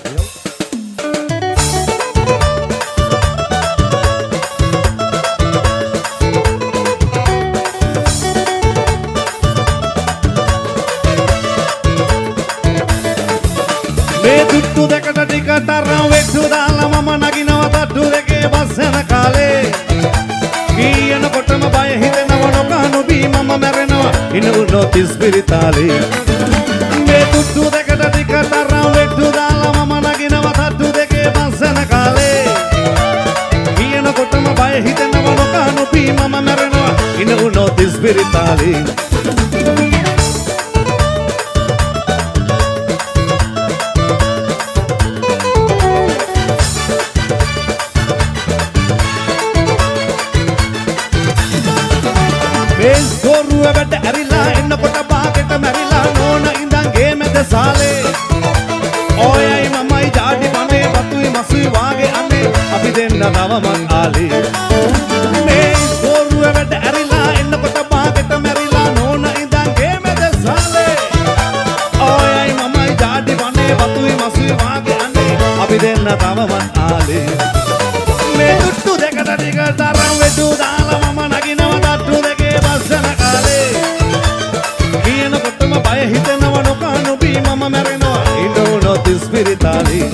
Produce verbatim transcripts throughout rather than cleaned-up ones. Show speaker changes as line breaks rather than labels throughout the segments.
මේ දුට්ටු දෙකට ටිකට අරන් වෙට්ටු දාලා මම නගිනවා තට්ටු දෙකේ බස් යන කාලේ කියනකොටම බය හිතෙනවා නොකහනු බී මම මැරෙනවා ඉනුනොත් ඉස්පිරිතාලේ මේ දුට්ටු දෙකට ටිකට අරන් වෙට්ටු දාලා මම නගිනවා තට්ටු දෙකේ බස් යන කාලේ කියනකොටම බය හිතෙනවා නොකහනු බී මම මැරෙනවා ඉනුනොත් ඉස්පිරිතාලේ ගෝරුව වැඩ ඇරිලා එන්නකොට බාගෙට මැරිලා නෝන ඉඳන් ගේ මැද සාලේ ඔයයි මමයි ජාඩි පනේ බතුයි මසුයි වාගේ අනේ අපි දෙන්න තවමත් ආලේ මේ ගෝරුව වැඩ ඇරිලා එන්නකොට බාගෙට මැරිලා නෝන ඉඳන් ගේ මැද සාලේ ඔයයි මමයි ජාඩි පනේ බතුයි මසුයි වාගේ අනේ අපි දෙන්න තවමත් ආලේ මේ දුට්ටු දෙකට ටිකට අරන් වෙටු දාලා මම නගිනවා තට්ටු දෙකේ බස් යන කාලේ කියනකොටම බය හිතෙනවා නොකහනු බී මම මැරෙනවා ඉනුනොත් ඉස්පිරිතාලේ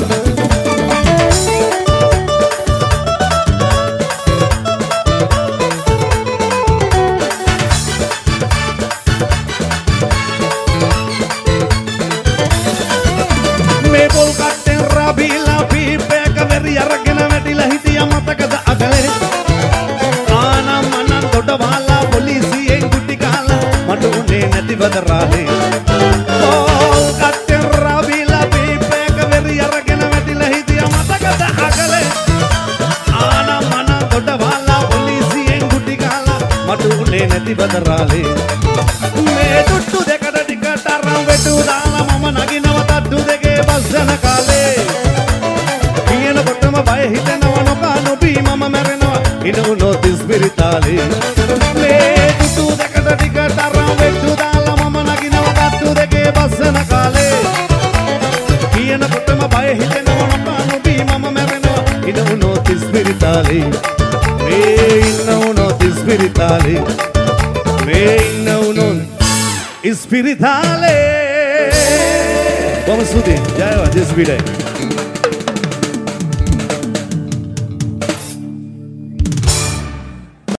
මේ පොල් කට්ටෙන් රබීලා පීපේක වෙරි අරගෙන වැටිලා හිටියා මතකද අගලේ ආනම් මනන් දොඩ වහලා පොලිසියෙන් ගුටි කාලා මට උනේ නැතිවද රාලේ පොල් කට්ටෙන් රබීලා පීපේක වෙරි අරගෙන වැටිලා හිටියා මතකද අගලේ ආනම් මනන් දොඩ වහලා පොලිසියෙන් ගුටි කාලා මට උනේ නැතිවද රාලේ මේ දුට්ටු දෙකට ටිකට අරන් වෙටු දාලා මම නගිනවා තට්ටු දෙකේ බස් යන කාලේ කියනකොටම බය හිතෙනවා නොකහනු බී මම මැරෙනවා ඉනුනොත් ඉස්පිරිතාලේ මේ දුට්ටු දෙකට ටිකට අරන් වෙට්ටු දාලා මම නගිනවා තට්ටු දෙකේ බස් යන කාලේ කියනකොටම බය හිතෙනවා නොකහනු බී මම මැරෙනවා ඉනුනොත් ඉස්පිරිතාලේ මේ ඉනුනොත් ඉස්පිරිතාලේ මේ ඉනුනොත් ඉස්පිරිතාලේ Vamos subir, já é, desvira aí.